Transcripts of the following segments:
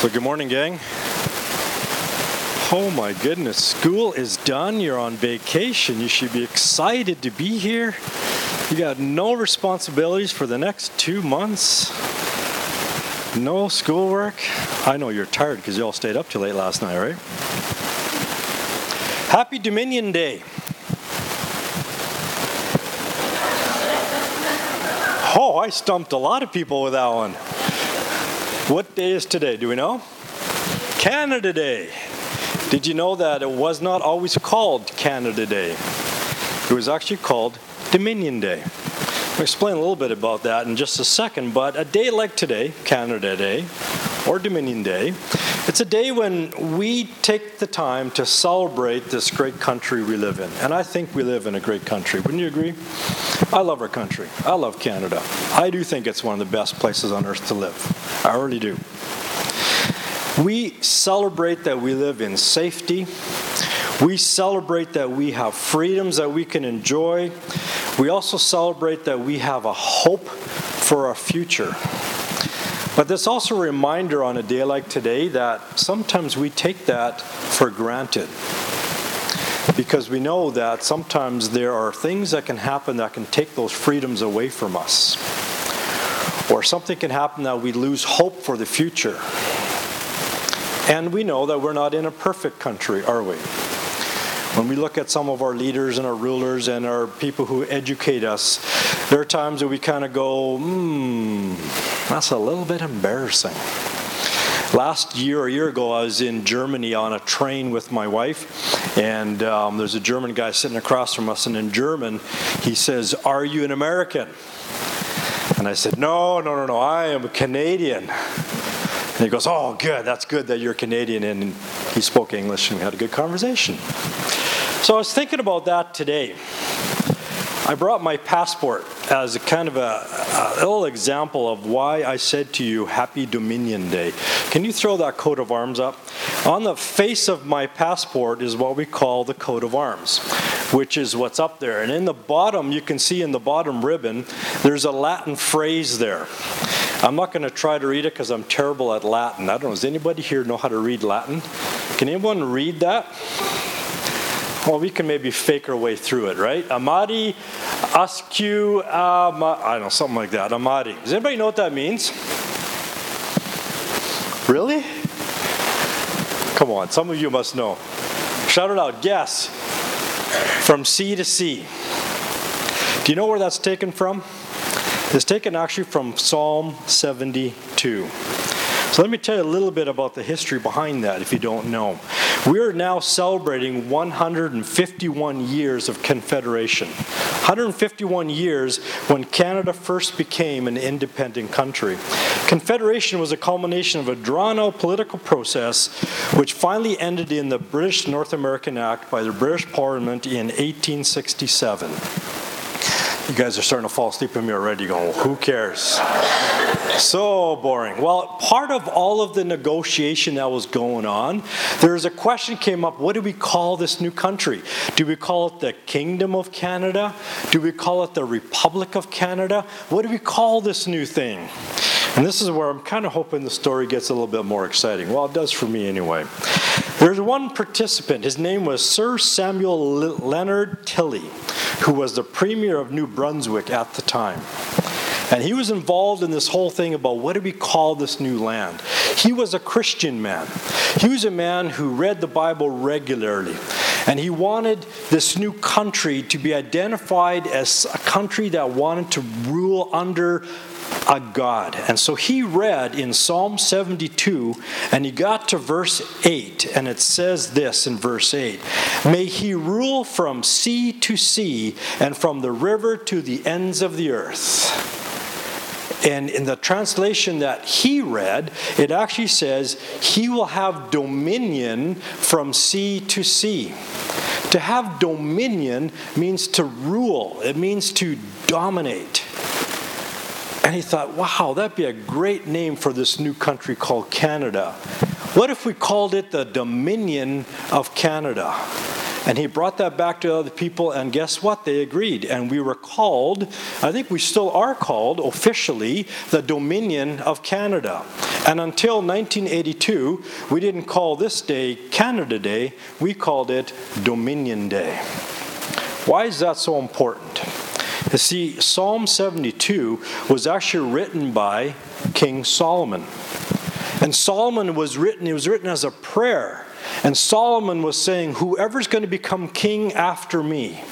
So good morning, gang. Oh my goodness, school is done. You're on vacation. You should be excited to be here. You got no responsibilities for the next 2 months. No schoolwork. I know you're tired because you all stayed up till late last night, right? Happy Dominion Day. Oh, I stumped a lot of people with that one. What day is today? Do we know? Canada Day. Did you know that it was not always called Canada Day? It was actually called Dominion Day. I'll explain a little bit about that in just a second, but a day like today, Canada Day, or Dominion Day, it's a day when we take the time to celebrate this great country we live in. And I think we live in a great country. Wouldn't you agree? I love our country. I love Canada. I do think it's one of the best places on earth to live. I really do. We celebrate that we live in safety. We celebrate that we have freedoms that we can enjoy. We also celebrate that we have a hope for our future. But there's also a reminder on a day like today that sometimes we take that for granted. Because we know that sometimes there are things that can happen that can take those freedoms away from us. Or something can happen that we lose hope for the future. And we know that we're not in a perfect country, are we? When we look at some of our leaders and our rulers and our people who educate us, there are times that we kind of go, that's a little bit embarrassing. Last year or a year ago, I was in Germany on a train with my wife, and there's a German guy sitting across from us, and in German, he says, "Are you an American?" And I said, No, I am a Canadian. And he goes, "Oh, good, that's good that you're Canadian," and he spoke English, and we had a good conversation. So I was thinking about that today. I brought my passport as a kind of a little example of why I said to you, Happy Dominion Day. Can you throw that coat of arms up? On the face of my passport is what we call the coat of arms, which is what's up there. And in the bottom, you can see in the bottom ribbon, there's a Latin phrase there. I'm not going to try to read it because I'm terrible at Latin. I don't know, does anybody here know how to read Latin? Can anyone read that? Well, we can maybe fake our way through it, right? Amati, ascu, I don't know, something like that. Amati. Does anybody know what that means? Really? Come on, some of you must know. Shout it out. Guess. From sea to sea. Do you know where that's taken from? It's taken actually from Psalm 72. So let me tell you a little bit about the history behind that if you don't know. We are now celebrating 151 years of Confederation. 151 years when Canada first became an independent country. Confederation was a culmination of a drawn-out political process which finally ended in the British North American Act by the British Parliament in 1867. You guys are starting to fall asleep on me already going, who cares? So boring. Well, part of all of the negotiation that was going on, there's a question came up, what do we call this new country? Do we call it the Kingdom of Canada? Do we call it the Republic of Canada? What do we call this new thing? And this is where I'm kind of hoping the story gets a little bit more exciting. Well, it does for me anyway. There's one participant. His name was Sir Samuel Leonard Tilley, who was the Premier of New Brunswick at the time. And he was involved in this whole thing about what do we call this new land. He was a Christian man. He was a man who read the Bible regularly. And he wanted this new country to be identified as a country that wanted to rule under a God. And so he read in Psalm 72, and he got to verse 8, and it says this in verse 8, "May he rule from sea to sea, and from the river to the ends of the earth." And in the translation that he read, it actually says, he will have dominion from sea to sea. To have dominion means to rule. It means to dominate. And he thought, wow, that'd be a great name for this new country called Canada. What if we called it the Dominion of Canada? And he brought that back to other people, and guess what? They agreed. And we were called, I think we still are called officially, the Dominion of Canada. And until 1982, we didn't call this day Canada Day, we called it Dominion Day. Why is that so important? You see, Psalm 72 was actually written by King Solomon. And Solomon was written, it was written as a prayer. And Solomon was saying, whoever's going to become king after me,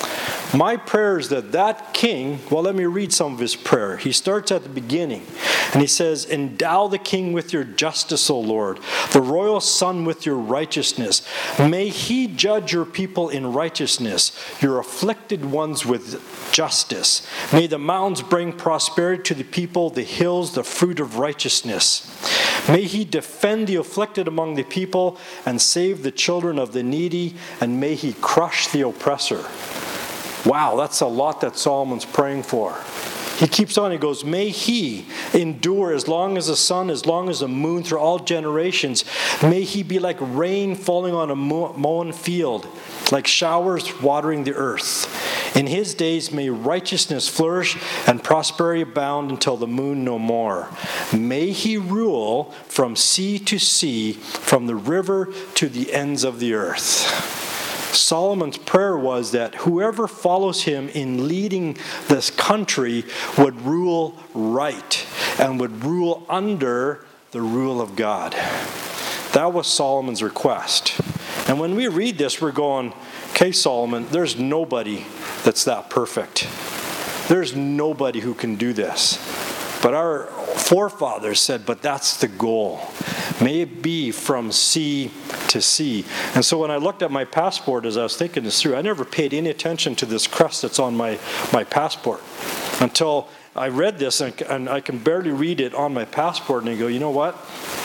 my prayer is that that king, well, let me read some of his prayer. He starts at the beginning, and he says, endow the king with your justice, O Lord, the royal son with your righteousness. May he judge your people in righteousness, your afflicted ones with justice. May the mountains bring prosperity to the people, the hills, the fruit of righteousness. May he defend the afflicted among the people and save the children of the needy, and may he crush the oppressor. Wow, that's a lot that Solomon's praying for. He keeps on, he goes, may he endure as long as the sun, as long as the moon, through all generations. May he be like rain falling on a mown field, like showers watering the earth. In his days may righteousness flourish and prosperity abound until the moon no more. May he rule from sea to sea, from the river to the ends of the earth. Solomon's prayer was that whoever follows him in leading this country would rule right and would rule under the rule of God. That was Solomon's request. And when we read this, we're going, okay, Solomon, there's nobody that's that perfect. There's nobody who can do this. But our forefathers said, but that's the goal. May it be from sea to sea. And so when I looked at my passport as I was thinking this through, I never paid any attention to this crest that's on my passport until I read this, and I can barely read it on my passport, and I go, you know what?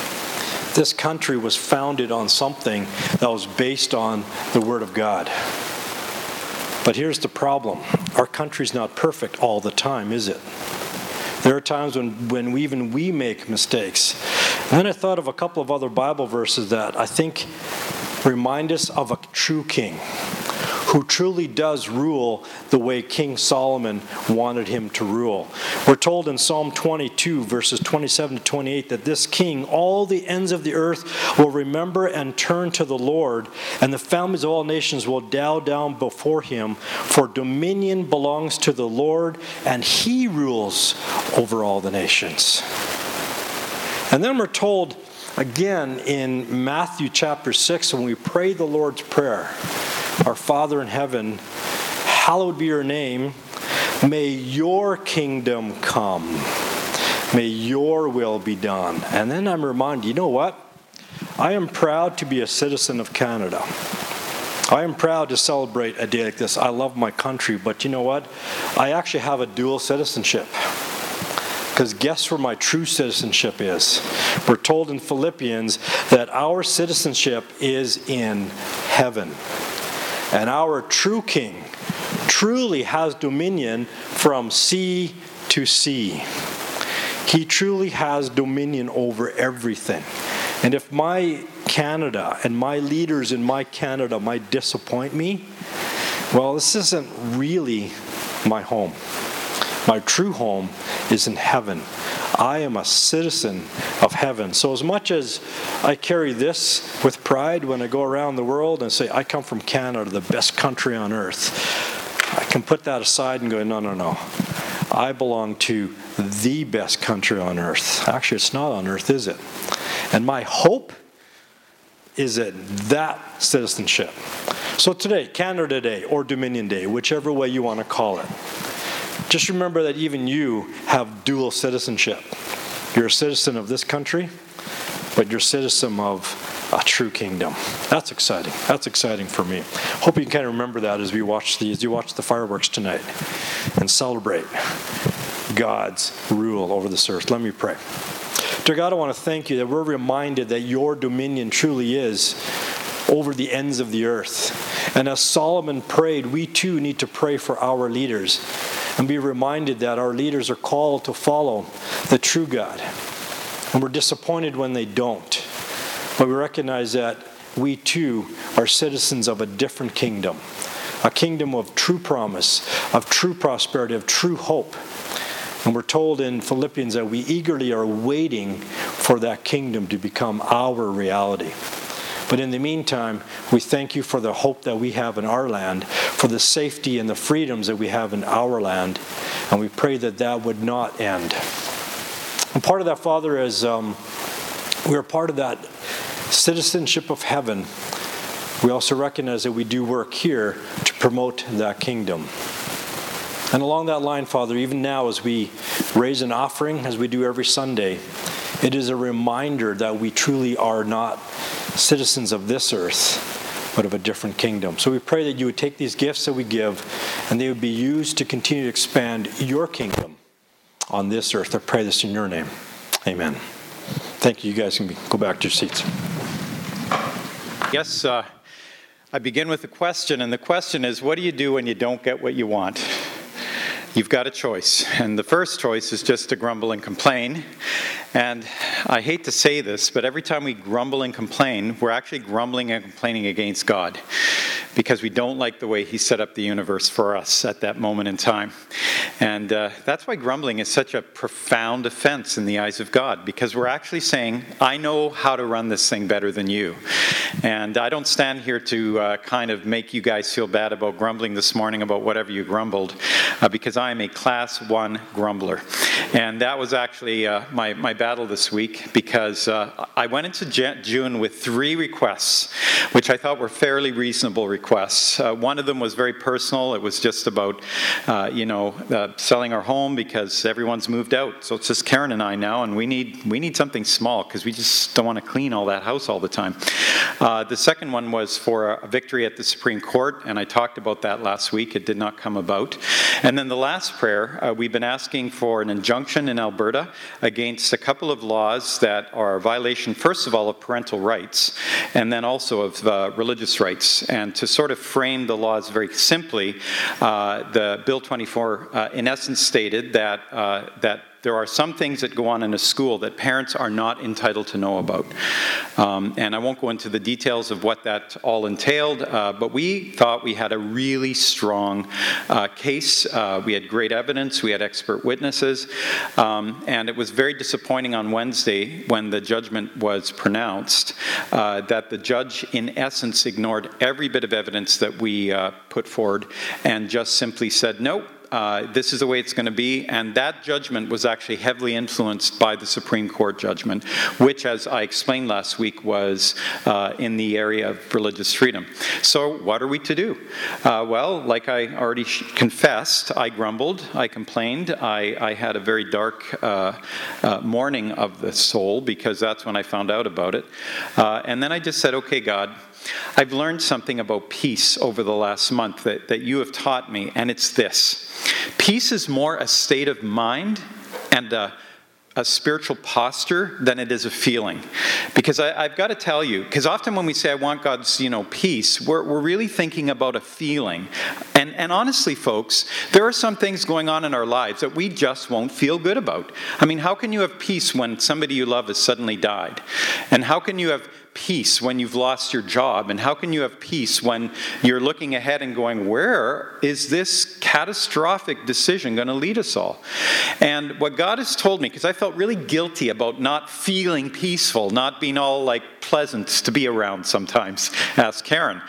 This country was founded on something that was based on the Word of God. But here's the problem. Our country's not perfect all the time, is it? There are times when even we make mistakes. And then I thought of a couple of other Bible verses that I think remind us of a true king who truly does rule the way King Solomon wanted him to rule. We're told in Psalm 22, verses 27 to 28, that this king, all the ends of the earth will remember and turn to the Lord, and the families of all nations will bow down before him, for dominion belongs to the Lord, and he rules over all the nations. And then we're told again in Matthew chapter 6, when we pray the Lord's Prayer, our Father in heaven, hallowed be your name. May your kingdom come. May your will be done. And then I'm reminded, you know what? I am proud to be a citizen of Canada. I am proud to celebrate a day like this. I love my country, but you know what? I actually have a dual citizenship. Because guess where my true citizenship is? We're told in Philippians that our citizenship is in heaven. And our true king truly has dominion from sea to sea. He truly has dominion over everything. And if my Canada and my leaders in my Canada might disappoint me, well, this isn't really my home. My true home is in heaven. I am a citizen of heaven. So as much as I carry this with pride when I go around the world and say, I come from Canada, the best country on earth, I can put that aside and go, no. I belong to the best country on earth. Actually, it's not on earth, is it? And my hope is in that citizenship. So today, Canada Day or Dominion Day, whichever way you want to call it, just remember that even you have dual citizenship. You're a citizen of this country, but you're a citizen of a true kingdom. That's exciting. That's exciting for me. Hope you can kind of remember that as you watch the fireworks tonight and celebrate God's rule over this earth. Let me pray. Dear God, I want to thank you that we're reminded that your dominion truly is over the ends of the earth. And as Solomon prayed, we too need to pray for our leaders and be reminded that our leaders are called to follow the true God. And we're disappointed when they don't. But we recognize that we too are citizens of a different kingdom. A kingdom of true promise, of true prosperity, of true hope. And we're told in Philippians that we eagerly are waiting for that kingdom to become our reality. But in the meantime, we thank you for the hope that we have in our land, for the safety and the freedoms that we have in our land. And we pray that that would not end. And part of that, Father, is we're part of that citizenship of heaven. We also recognize that we do work here to promote that kingdom. And along that line, Father, even now as we raise an offering, as we do every Sunday, it is a reminder that we truly are not citizens of this earth, but of a different kingdom. So we pray that you would take these gifts that we give, and they would be used to continue to expand your kingdom on this earth. I pray this in your name. Amen. Thank you. You guys can go back to your seats. Yes, I begin with a question, and the question is, what do you do when you don't get what you want? You've got a choice, and the first choice is just to grumble and complain. And I hate to say this, but every time we grumble and complain, we're actually grumbling and complaining against God, because we don't like the way He set up the universe for us at that moment in time. And that's why grumbling is such a profound offense in the eyes of God, because we're actually saying, I know how to run this thing better than you. And I don't stand here to kind of make you guys feel bad about grumbling this morning about whatever you grumbled, because I am a class 1 grumbler. And that was actually my battle this week, because I went into June with 3 requests, which I thought were fairly reasonable requests. One of them was very personal. It was just about, selling our home because everyone's moved out. So it's just Karen and I now, and we need something small because we just don't want to clean all that house all the time. The second one was for a victory at the Supreme Court, and I talked about that last week. It did not come about. And then the last prayer, we've been asking for an injunction in Alberta against a couple of laws that are a violation, first of all, of parental rights, and then also of religious rights. And to sort of frame the laws very simply, the Bill 24 in essence stated that there are some things that go on in a school that parents are not entitled to know about. And I won't go into the details of what that all entailed, but we thought we had a really strong case. We had great evidence. We had expert witnesses. And it was very disappointing on Wednesday when the judgment was pronounced that the judge, in essence, ignored every bit of evidence that we put forward and just simply said, nope. This is the way it's going to be, and that judgment was actually heavily influenced by the Supreme Court judgment, which, as I explained last week, was in the area of religious freedom. So what are we to do? Well, like I already confessed, I grumbled, I complained, I had a very dark morning of the soul, because that's when I found out about it. And then I just said, okay, God, I've learned something about peace over the last month that you have taught me, and it's this. Peace is more a state of mind and a spiritual posture than it is a feeling. Because I've got to tell you, because often when we say I want God's peace, we're really thinking about a feeling. And honestly, folks, there are some things going on in our lives that we just won't feel good about. I mean, how can you have peace when somebody you love has suddenly died? And how can you have peace when you've lost your job? And how can you have peace when you're looking ahead and going, where is this catastrophic decision going to lead us all? And what God has told me, because I felt really guilty about not feeling peaceful, not being all like pleasant to be around sometimes, ask Karen.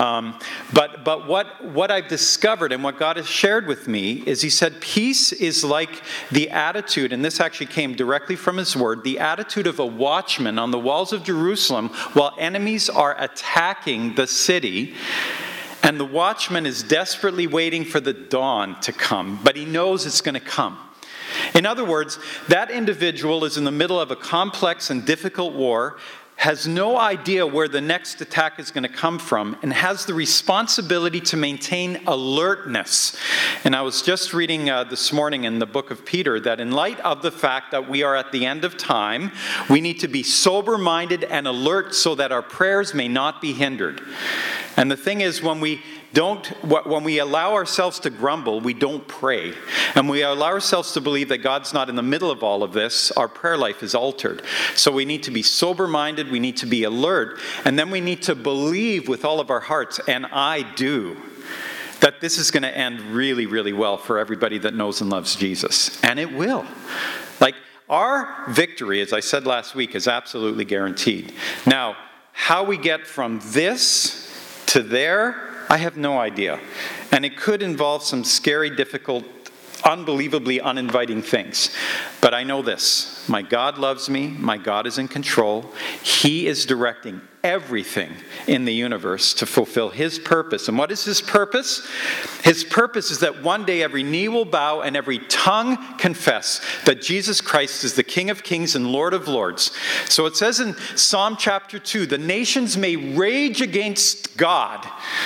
But what I've discovered and what God has shared with me is He said peace is like the attitude, and this actually came directly from His word, the attitude of a watchman on the walls of Jerusalem while enemies are attacking the city. And the watchman is desperately waiting for the dawn to come, but he knows it's going to come. In other words, that individual is in the middle of a complex and difficult war, has no idea where the next attack is going to come from, and has the responsibility to maintain alertness. And I was just reading this morning in the book of Peter that in light of the fact that we are at the end of time, we need to be sober-minded and alert so that our prayers may not be hindered. And the thing is, when we when we allow ourselves to grumble, we don't pray. And we allow ourselves to believe that God's not in the middle of all of this, our prayer life is altered. So we need to be sober-minded, we need to be alert, and then we need to believe with all of our hearts, and I do, that this is going to end really, really well for everybody that knows and loves Jesus. And it will. Like, our victory, as I said last week, is absolutely guaranteed. Now, how we get from this to there, I have no idea. And it could involve some scary, difficult, unbelievably uninviting things. But I know this. My God loves me. My God is in control. He is directing everything in the universe to fulfill His purpose. And what is His purpose? His purpose is that one day every knee will bow and every tongue confess that Jesus Christ is the King of Kings and Lord of Lords. So it says in Psalm chapter 2, the nations may rage against God,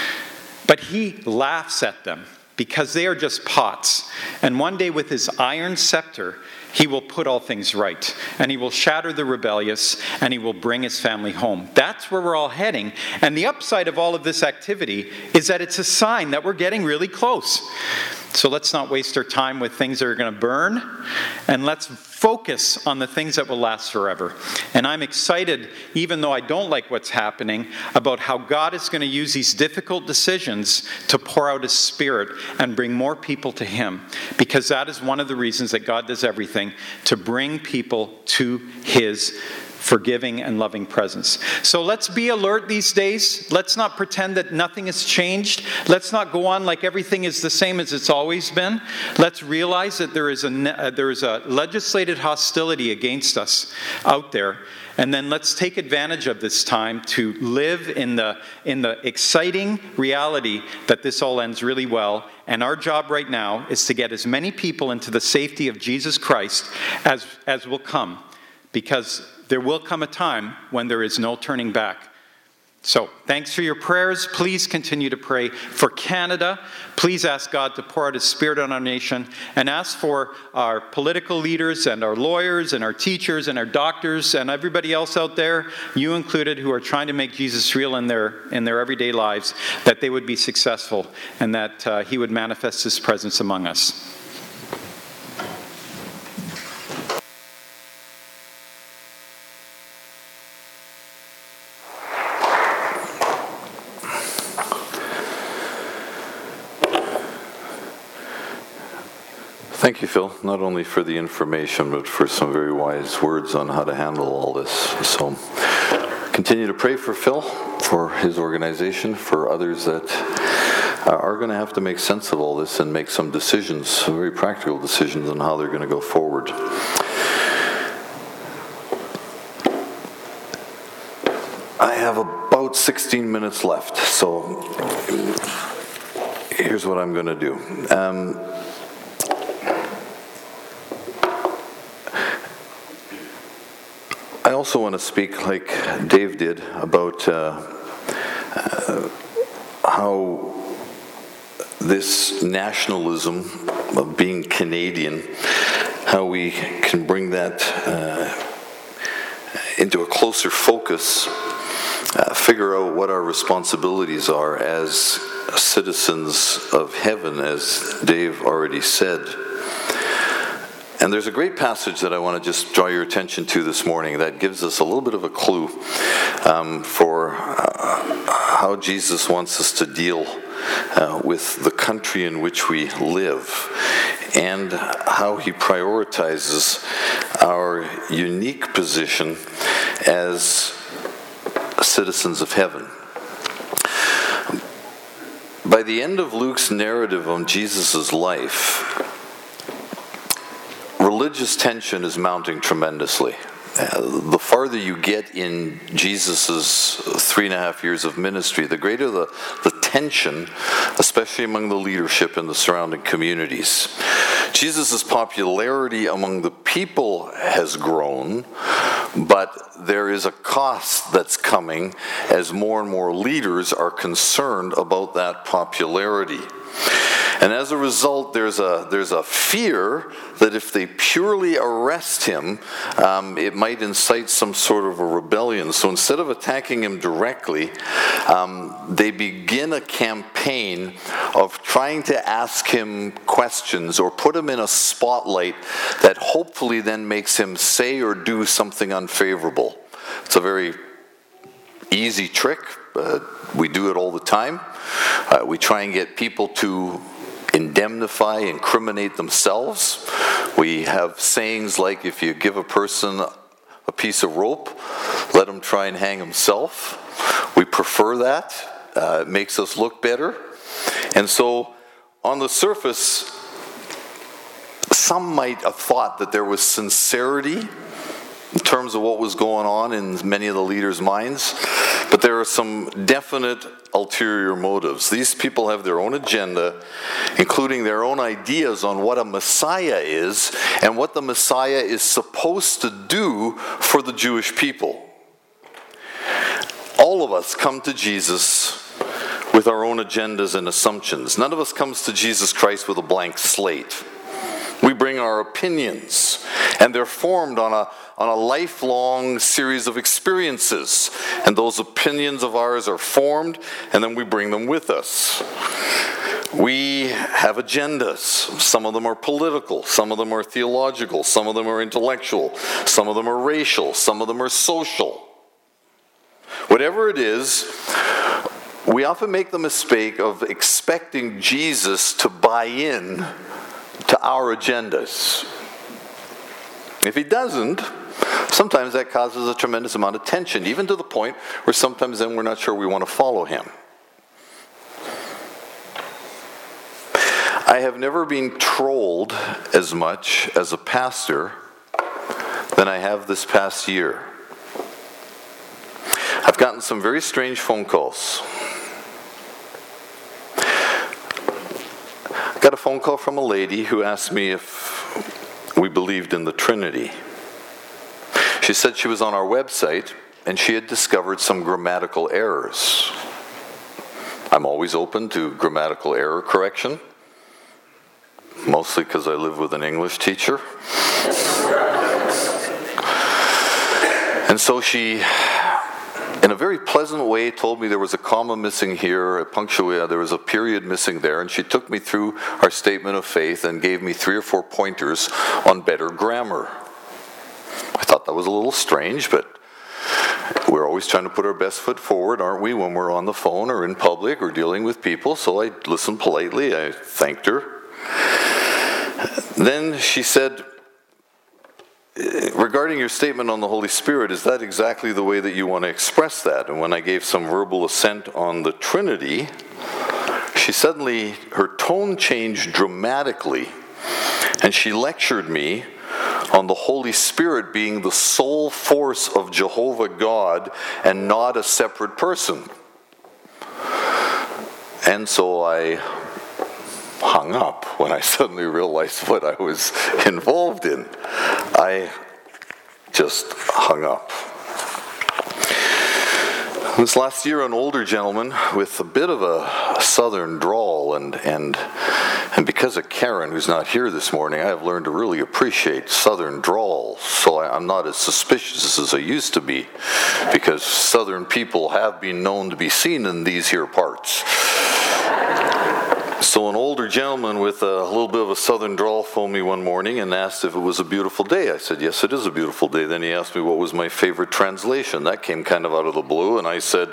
but He laughs at them because they are just pots. And one day with His iron scepter, He will put all things right, and He will shatter the rebellious, and He will bring His family home. That's where we're all heading. And the upside of all of this activity is that it's a sign that we're getting really close. So let's not waste our time with things that are going to burn, and let's focus on the things that will last forever. And I'm excited, even though I don't like what's happening, about how God is going to use these difficult decisions to pour out His Spirit and bring more people to Him. Because that is one of the reasons that God does everything, to bring people to His forgiving and loving presence. So let's be alert these days. Let's not pretend that nothing has changed. Let's not go on like everything is the same as it's always been. Let's realize that there is a legislated hostility against us out there. And then let's take advantage of this time to live in the exciting reality that this all ends really well. And our job right now is to get as many people into the safety of Jesus Christ as will come. Because there will come a time when there is no turning back. So, thanks for your prayers. Please continue to pray for Canada. Please ask God to pour out His Spirit on our nation. And ask for our political leaders and our lawyers and our teachers and our doctors and everybody else out there, you included, who are trying to make Jesus real in their everyday lives, that they would be successful and that He would manifest His presence among us. Thank you, Phil, not only for the information, but for some very wise words on how to handle all this. So continue to pray for Phil, for his organization, for others that are going to have to make sense of all this and make some decisions, some very practical decisions on how they're going to go forward. I have about 16 minutes left, so here's what I'm going to do. I also want to speak, like Dave did, about how this nationalism of being Canadian, how we can bring that into a closer focus, figure out what our responsibilities are as citizens of heaven, as Dave already said. And there's a great passage that I want to just draw your attention to this morning that gives us a little bit of a clue for how Jesus wants us to deal with the country in which we live and how He prioritizes our unique position as citizens of heaven. By the end of Luke's narrative on Jesus' life, religious tension is mounting tremendously. The farther you get in Jesus' 3.5 years of ministry, the greater the tension, especially among the leadership in the surrounding communities. Jesus' popularity among the people has grown, but there is a cost that's coming as more and more leaders are concerned about that popularity. And as a result, there's a fear that if they purely arrest him, it might incite some sort of a rebellion. So instead of attacking him directly, they begin a campaign of trying to ask him questions or put him in a spotlight that hopefully then makes him say or do something unfavorable. It's a very easy trick. We do it all the time. We try and get people to indemnify, incriminate themselves. We have sayings like, if you give a person a piece of rope, let him try and hang himself. We prefer that. It makes us look better. And so, on the surface, some might have thought that there was sincerity in terms of what was going on in many of the leaders' minds, but there are some definite ulterior motives. These people have their own agenda, including their own ideas on what a Messiah is and what the Messiah is supposed to do for the Jewish people. All of us come to Jesus with our own agendas and assumptions. None of us comes to Jesus Christ with a blank slate. We bring our opinions, and they're formed on a lifelong series of experiences. And those opinions of ours are formed, and then we bring them with us. We have agendas. Some of them are political, some of them are theological, some of them are intellectual, some of them are racial, some of them are social. Whatever it is, we often make the mistake of expecting Jesus to buy in to our agendas. If he doesn't, sometimes that causes a tremendous amount of tension, even to the point where sometimes then we're not sure we want to follow him. I have never been trolled as much as a pastor than I have this past year. I've gotten some very strange phone calls. I got a phone call from a lady who asked me if we believed in the Trinity. She said she was on our website and she had discovered some grammatical errors. I'm always open to grammatical error correction, mostly because I live with an English teacher. And so she, in a very pleasant way, told me there was a comma missing here, a punctuation, there was a period missing there, and she took me through our statement of faith and gave me 3 or 4 pointers on better grammar. I thought that was a little strange, but we're always trying to put our best foot forward, aren't we, when we're on the phone or in public or dealing with people? So I listened politely, I thanked her. Then she said, regarding your statement on the Holy Spirit, is that exactly the way that you want to express that? And when I gave some verbal assent on the Trinity, she suddenly, her tone changed dramatically, and she lectured me on the Holy Spirit being the sole force of Jehovah God and not a separate person. And so I hung up when I suddenly realized what I was involved in. I just hung up. This last year, an older gentleman with a bit of a southern drawl, and because of Karen, who's not here this morning, I have learned to really appreciate southern drawls. So I'm not as suspicious as I used to be, because southern people have been known to be seen in these here parts. So an older gentleman with a little bit of a southern drawl phoned me one morning and asked if it was a beautiful day. I said, yes, it is a beautiful day. Then he asked me what was my favorite translation. That came kind of out of the blue, and I said,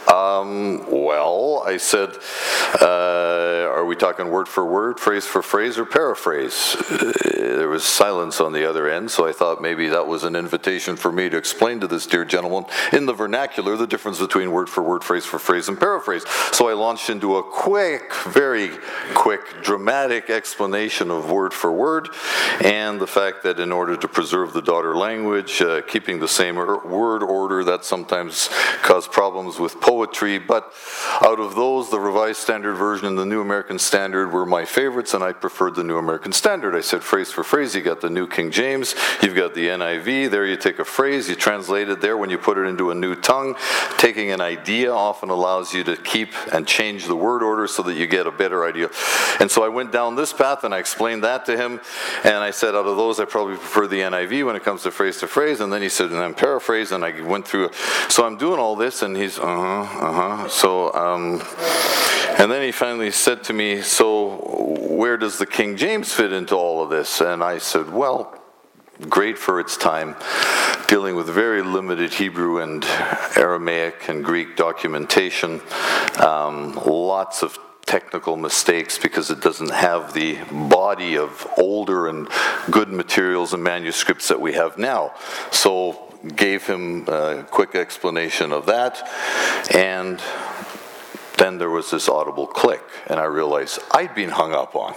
are we talking word for word, phrase for phrase, or paraphrase? There was silence on the other end, so I thought maybe that was an invitation for me to explain to this dear gentleman in the vernacular the difference between word for word, phrase for phrase, and paraphrase. So I launched into a quick, very quick, dramatic explanation of word for word, and the fact that in order to preserve the daughter language, keeping the same word order, that sometimes caused problems with poetry, but out of those, the Revised Standard Version and the New American American Standard were my favorites, and I preferred the New American Standard. I said phrase for phrase, you got the New King James, you've got the NIV, there you take a phrase, you translate it there. When you put it into a new tongue, taking an idea often allows you to keep and change the word order so that you get a better idea. And so I went down this path and I explained that to him, and I said out of those I probably prefer the NIV when it comes to phrase, and then he said, and then paraphrase, and I went through. So I'm doing all this, and he's, So, and then he finally said to me, so where does the King James fit into all of this? And I said, well, great for its time, dealing with very limited Hebrew and Aramaic and Greek documentation, lots of technical mistakes because it doesn't have the body of older and good materials and manuscripts that we have now. So gave him a quick explanation of that, and then there was this audible click, and I realized I'd been hung up on.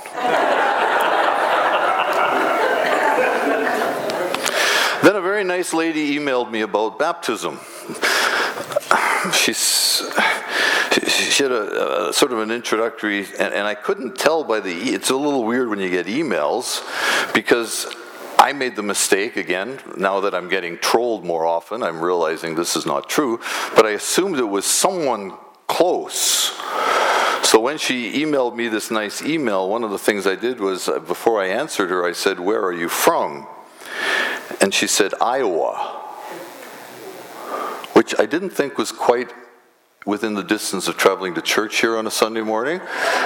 Then a very nice lady emailed me about baptism. She had a sort of an introductory, and I couldn't tell by it's a little weird when you get emails, because I made the mistake, again, now that I'm getting trolled more often, I'm realizing this is not true, but I assumed it was someone close. So when she emailed me this nice email, one of the things I did was, before I answered her, I said, where are you from? And she said, Iowa, which I didn't think was quite within the distance of traveling to church here on a Sunday morning.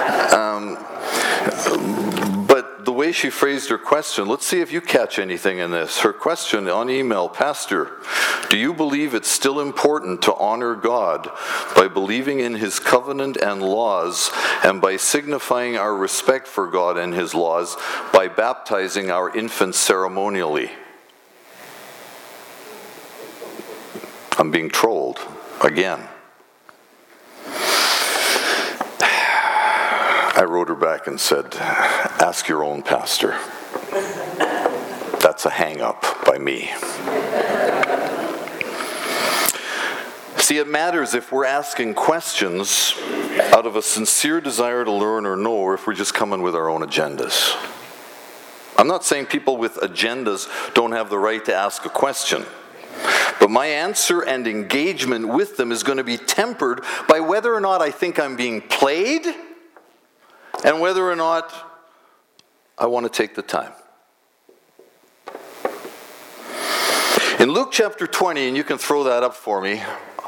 But the way she phrased her question, let's see if you catch anything in this. Her question on email, Pastor, do you believe it's still important to honor God by believing in His covenant and laws, and by signifying our respect for God and His laws by baptizing our infants ceremonially? I'm being trolled again. I wrote her back and said, ask your own pastor. That's a hang-up by me. See, it matters if we're asking questions out of a sincere desire to learn or know, or if we're just coming with our own agendas. I'm not saying people with agendas don't have the right to ask a question. But my answer and engagement with them is going to be tempered by whether or not I think I'm being played, and whether or not I want to take the time. In Luke chapter 20, and you can throw that up for me,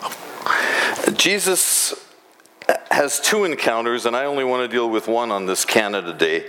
Jesus has two encounters, and I only want to deal with one on this Canada Day.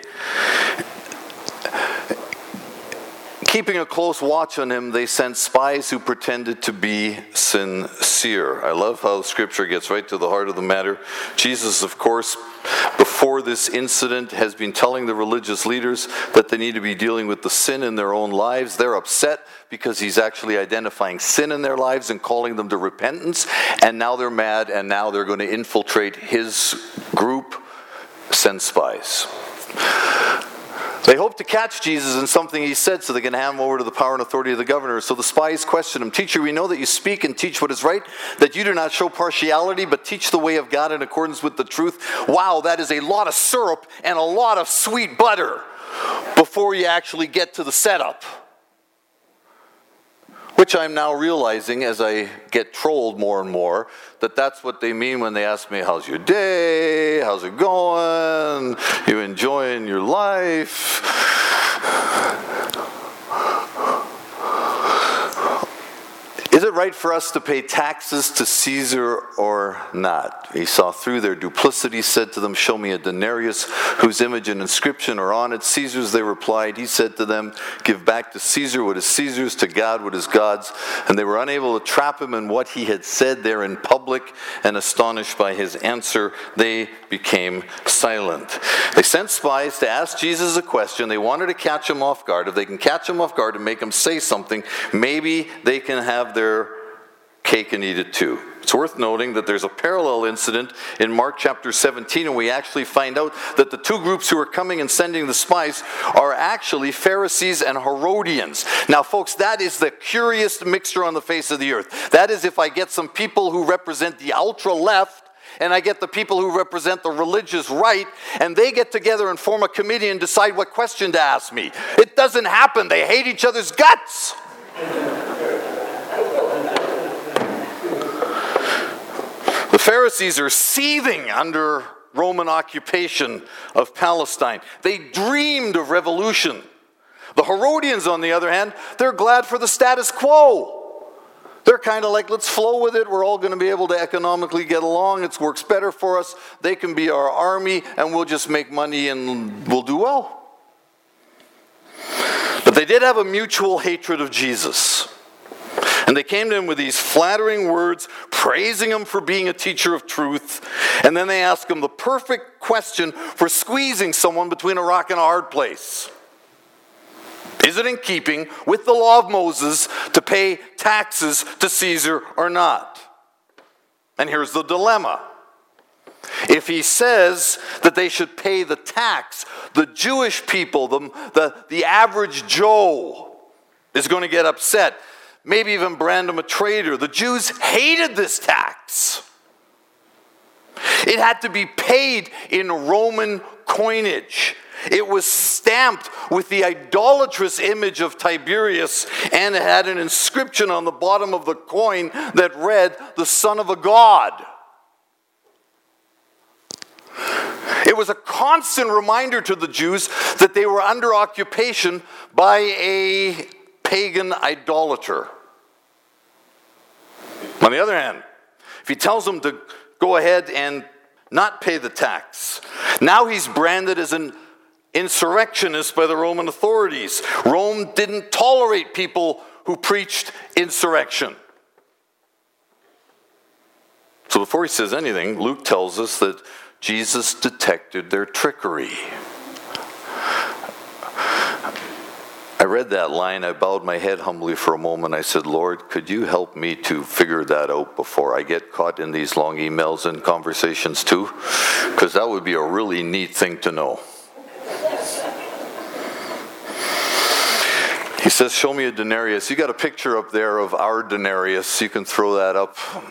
Keeping a close watch on him, they sent spies who pretended to be sincere. I love how Scripture gets right to the heart of the matter. Jesus, of course, before this incident, has been telling the religious leaders that they need to be dealing with the sin in their own lives. They're upset because he's actually identifying sin in their lives and calling them to repentance. And now they're mad, and now they're going to infiltrate his group, send spies. They hope to catch Jesus in something he said so they can hand him over to the power and authority of the governor. So the spies question him, Teacher, we know that you speak and teach what is right, that you do not show partiality, but teach the way of God in accordance with the truth. Wow, that is a lot of syrup and a lot of sweet butter before you actually get to the setup. Which I'm now realizing as I get trolled more and more, that that's what they mean when they ask me, how's your day? How's it going? You enjoying your life? Is it right for us to pay taxes to Caesar or not? He saw through their duplicity, said to them, show me a denarius whose image and inscription are on it. Caesar's, they replied. He said to them, give back to Caesar what is Caesar's, to God what is God's. And they were unable to trap him in what he had said there in public, and astonished by his answer, they became silent. They sent spies to ask Jesus a question. They wanted to catch him off guard. If they can catch him off guard and make him say something, maybe they can have their cake and eat it too. It's worth noting that there's a parallel incident in Mark chapter 17, and we actually find out that the two groups who are coming and sending the spies are actually Pharisees and Herodians. Now, folks, that is the curious mixture on the face of the earth. That is, if I get some people who represent the ultra-left and I get the people who represent the religious right, and they get together and form a committee and decide what question to ask me. It doesn't happen. They hate each other's guts. The Pharisees are seething under Roman occupation of Palestine. They dreamed of revolution. The Herodians, on the other hand, they're glad for the status quo. They're kind of like, let's flow with it. We're all going to be able to economically get along. It works better for us. They can be our army, and we'll just make money and we'll do well. But they did have a mutual hatred of Jesus. And they came to him with these flattering words, praising him for being a teacher of truth. And then they asked him the perfect question for squeezing someone between a rock and a hard place. Is it in keeping with the law of Moses to pay taxes to Caesar or not? And here's the dilemma. If he says that they should pay the tax, the Jewish people, the average Joe, is going to get upset. Maybe even brand him a traitor. The Jews hated this tax. It had to be paid in Roman coinage. It was stamped with the idolatrous image of Tiberius, and it had an inscription on the bottom of the coin that read, "The Son of a God." It was a constant reminder to the Jews that they were under occupation by a pagan idolater. On the other hand, if he tells them to go ahead and not pay the tax, now he's branded as an insurrectionist by the Roman authorities. Rome didn't tolerate people who preached insurrection. So before he says anything, Luke tells us that Jesus detected their trickery. I read that line, I bowed my head humbly for a moment. I said, Lord, could you help me to figure that out before I get caught in these long emails and conversations too? Because that would be a really neat thing to know. He says, show me a denarius. You got a picture up there of our denarius. You can throw that up.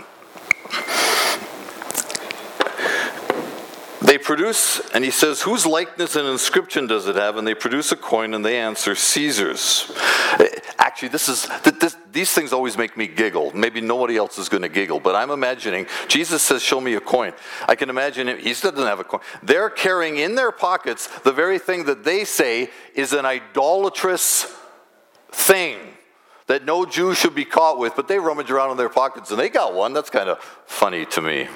They produce, and he says, whose likeness and inscription does it have? And they produce a coin, and they answer, Caesar's. Actually, these things always make me giggle. Maybe nobody else is going to giggle, but I'm imagining, Jesus says, show me a coin. I can imagine him, he doesn't have a coin. They're carrying in their pockets the very thing that they say is an idolatrous thing that no Jew should be caught with, but they rummage around in their pockets, and they got one. That's kind of funny to me.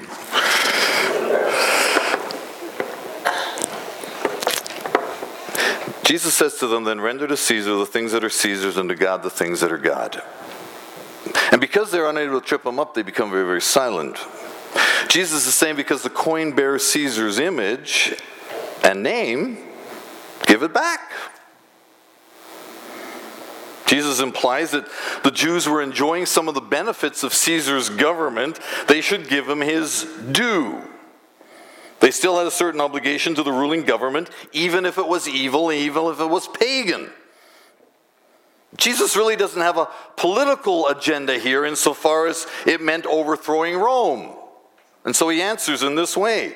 Jesus says to them, then render to Caesar the things that are Caesar's, and to God the things that are God. And because they're unable to trip him up, they become very, very silent. Jesus is saying, because the coin bears Caesar's image and name, give it back. Jesus implies that the Jews were enjoying some of the benefits of Caesar's government. They should give him his due. They still had a certain obligation to the ruling government, even if it was evil, even if it was pagan. Jesus really doesn't have a political agenda here insofar as it meant overthrowing Rome. And so he answers in this way.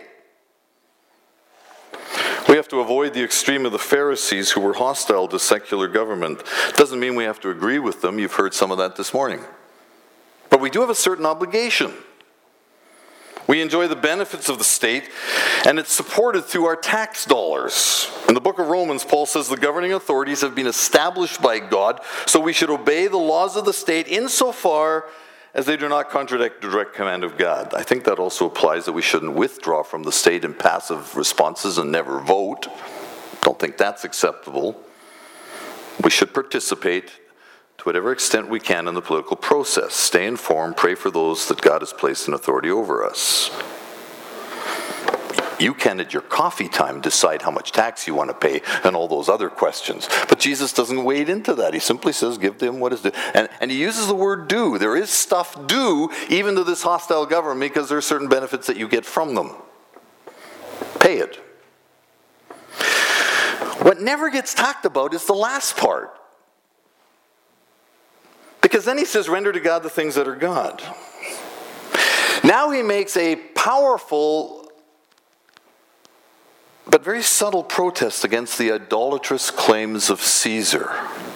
We have to avoid the extreme of the Pharisees who were hostile to secular government. Doesn't mean we have to agree with them. You've heard some of that this morning. But we do have a certain obligation. We enjoy the benefits of the state, and it's supported through our tax dollars. In the book of Romans, Paul says the governing authorities have been established by God, so we should obey the laws of the state insofar as they do not contradict the direct command of God. I think that also applies that we shouldn't withdraw from the state in passive responses and never vote. Don't think that's acceptable. We should participate to whatever extent we can in the political process. Stay informed, pray for those that God has placed in authority over us. You can, at your coffee time, decide how much tax you want to pay and all those other questions. But Jesus doesn't wade into that. He simply says, give them what is due. And he uses the word due. There is stuff due even to this hostile government because there are certain benefits that you get from them. Pay it. What never gets talked about is the last part. Because then he says, render to God the things that are God. Now he makes a powerful but very subtle protest against the idolatrous claims of Caesar.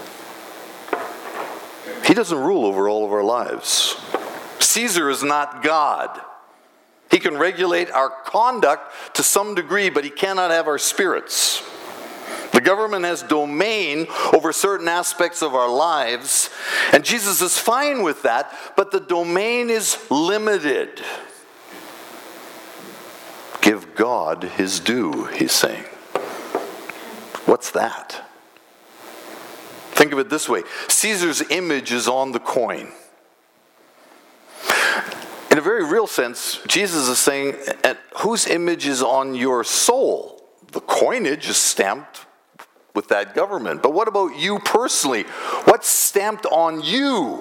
He doesn't rule over all of our lives. Caesar is not God. He can regulate our conduct to some degree, but he cannot have our spirits. The government has domain over certain aspects of our lives, and Jesus is fine with that, but the domain is limited. Give God his due, he's saying. What's that? Think of it this way. Caesar's image is on the coin. In a very real sense, Jesus is saying, whose image is on your soul? The coinage is stamped with that government. But what about you personally? What's stamped on you?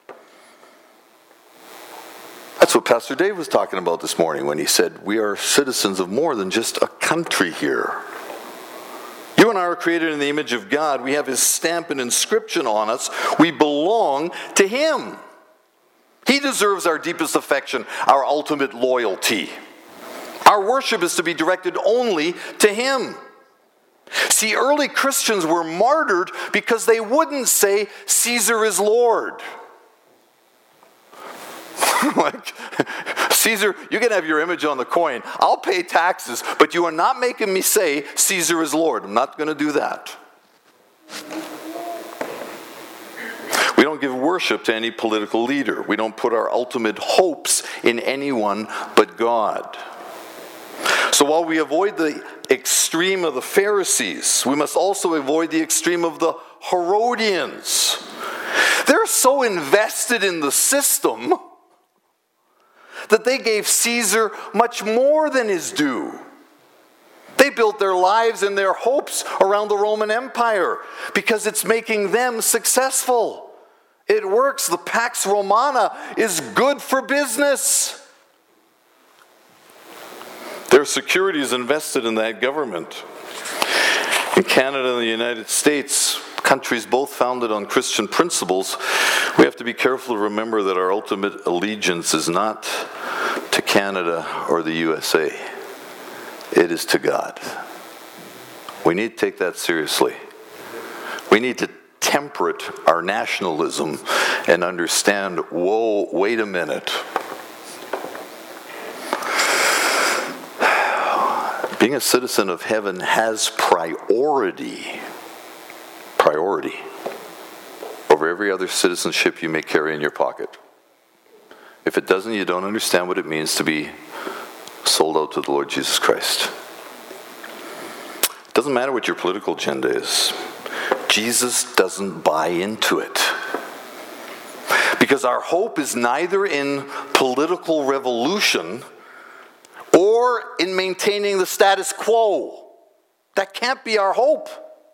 That's what Pastor Dave was talking about this morning when he said, we are citizens of more than just a country here. You and I are created in the image of God. We have his stamp and inscription on us. We belong to him. He deserves our deepest affection, our ultimate loyalty. Our worship is to be directed only to him. See, early Christians were martyred because they wouldn't say, Caesar is Lord. Like, Caesar, you can have your image on the coin. I'll pay taxes, but you are not making me say Caesar is Lord. I'm not going to do that. We don't give worship to any political leader. We don't put our ultimate hopes in anyone but God. So while we avoid the extreme of the Pharisees, we must also avoid the extreme of the Herodians. They're so invested in the system that they gave Caesar much more than his due. They built their lives and their hopes around the Roman Empire because it's making them successful. It works. The Pax Romana is good for business. Their security is invested in that government. In Canada and the United States, countries both founded on Christian principles, we have to be careful to remember that our ultimate allegiance is not to Canada or the USA. It is to God. We need to take that seriously. We need to temperate our nationalism and understand, whoa, wait a minute. Being a citizen of heaven has priority over every other citizenship you may carry in your pocket. If it doesn't, you don't understand what it means to be sold out to the Lord Jesus Christ. It doesn't matter what your political agenda is. Jesus doesn't buy into it. Because our hope is neither in political revolution or in maintaining the status quo. That can't be our hope.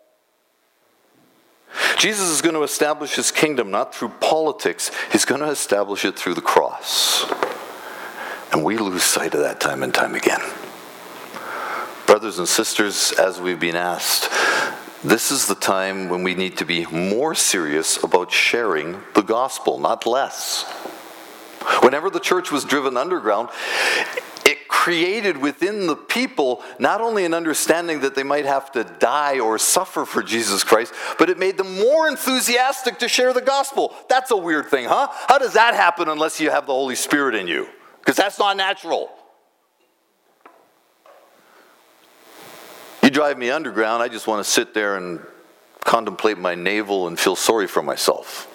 Jesus is going to establish his kingdom not through politics. He's going to establish it through the cross. And we lose sight of that time and time again. Brothers and sisters, as we've been asked, this is the time when we need to be more serious about sharing the gospel, not less. Whenever the church was driven underground, it created within the people not only an understanding that they might have to die or suffer for Jesus Christ, but it made them more enthusiastic to share the gospel. That's a weird thing, huh? How does that happen unless you have the Holy Spirit in you? Because that's not natural. You drive me underground, I just want to sit there and contemplate my navel and feel sorry for myself.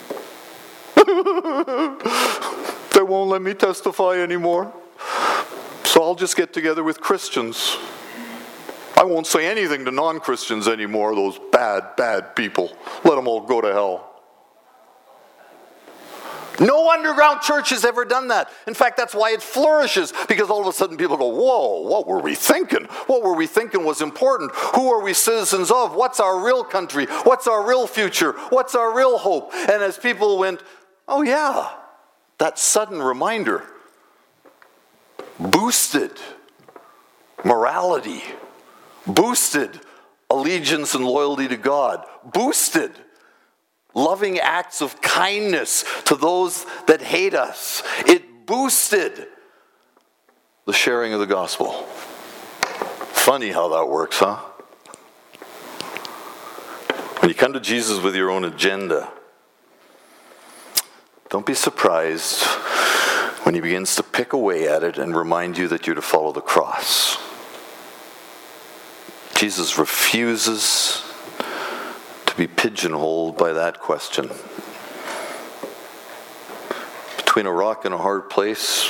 They won't let me testify anymore. So I'll just get together with Christians. I won't say anything to non-Christians anymore, those bad people. Let them all go to hell. No underground church has ever done that. In fact, that's why it flourishes, because all of a sudden people go, whoa, what were we thinking? What were we thinking was important? Who are we citizens of? What's our real country? What's our real future? What's our real hope? And as people went, oh yeah, that sudden reminder boosted morality, boosted allegiance and loyalty to God, boosted loving acts of kindness to those that hate us. It boosted the sharing of the gospel. Funny how that works, huh? When you come to Jesus with your own agenda, don't be surprised when he begins to pick away at it and remind you that you're to follow the cross. Jesus refuses to be pigeonholed by that question. Between a rock and a hard place,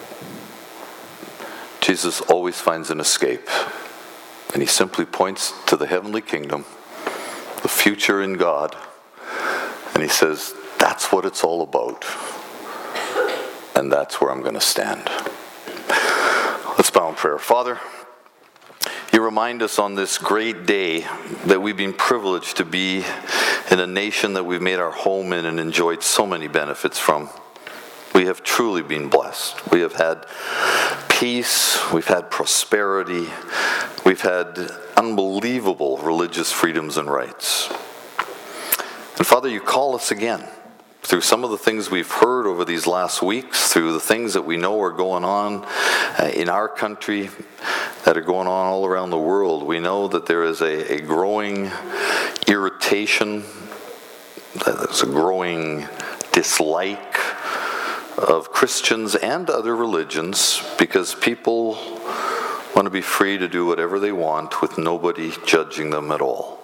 Jesus always finds an escape. And he simply points to the heavenly kingdom, the future in God, and he says, that's what it's all about. And that's where I'm going to stand. Let's bow in prayer. Father, you remind us on this great day that we've been privileged to be in a nation that we've made our home in and enjoyed so many benefits from. We have truly been blessed. We have had peace, we've had prosperity, we've had unbelievable religious freedoms and rights. And Father, you call us again through some of the things we've heard over these last weeks, through the things that we know are going on in our country, that are going on all around the world. We know that there is a growing irritation, that there's a growing dislike of Christians and other religions because people want to be free to do whatever they want with nobody judging them at all.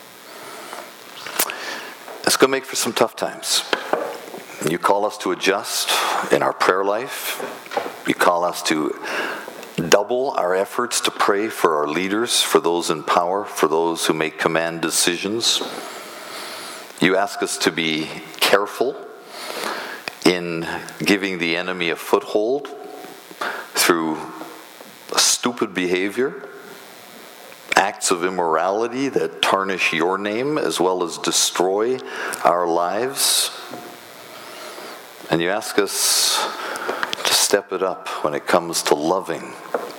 It's going to make for some tough times. You call us to adjust in our prayer life. You call us to double our efforts to pray for our leaders, for those in power, for those who make command decisions. You ask us to be careful in giving the enemy a foothold through stupid behavior, acts of immorality that tarnish your name as well as destroy our lives. And you ask us to step it up when it comes to loving,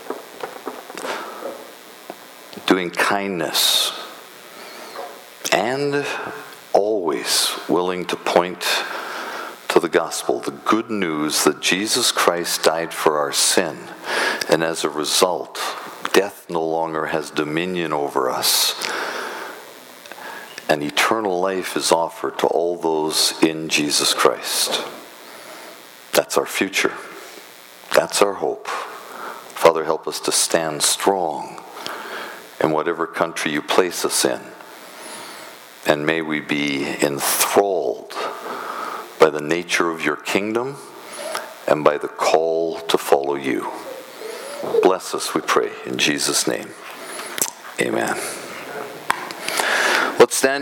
doing kindness, and always willing to point to the gospel, the good news that Jesus Christ died for our sin, and as a result, death no longer has dominion over us, and eternal life is offered to all those in Jesus Christ. That's our future. That's our hope. Father, help us to stand strong in whatever country you place us in, and may we be enthralled by the nature of your kingdom and by the call to follow you. Bless us, we pray, in Jesus' name. Amen. Let's stand.